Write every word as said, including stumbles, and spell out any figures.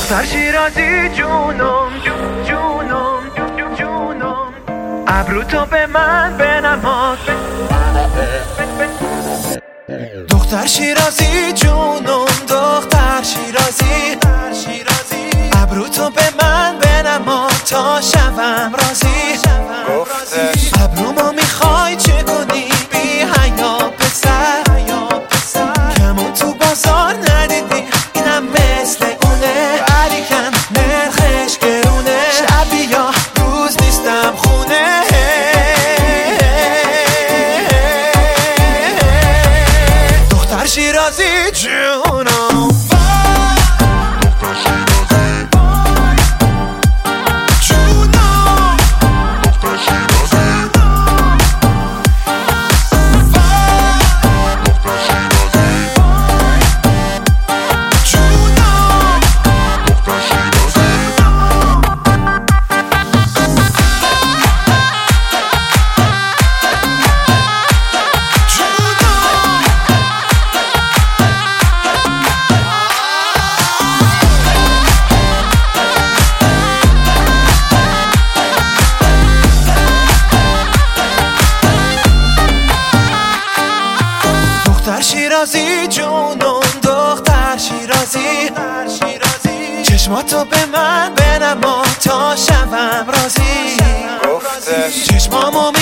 دختر شیرازی جونم جونم جونم ابرو تو به من بنماد. دختر شیرازی جونم دختر شیرازی ابرو تو به من بنماد تا شوم راضی. ابرومو میخوای چه کنی بی حیا پسر، کمون تو بازار ندیدی اینم مثل اونه، ولیکن نرخش گرونه، شبی یا روز نیستم خونه. دختر شیرازی جونم دختر شیرازی جونم دختر شیرازی چشماتو به من بنما تا شوم راضی. چشمامو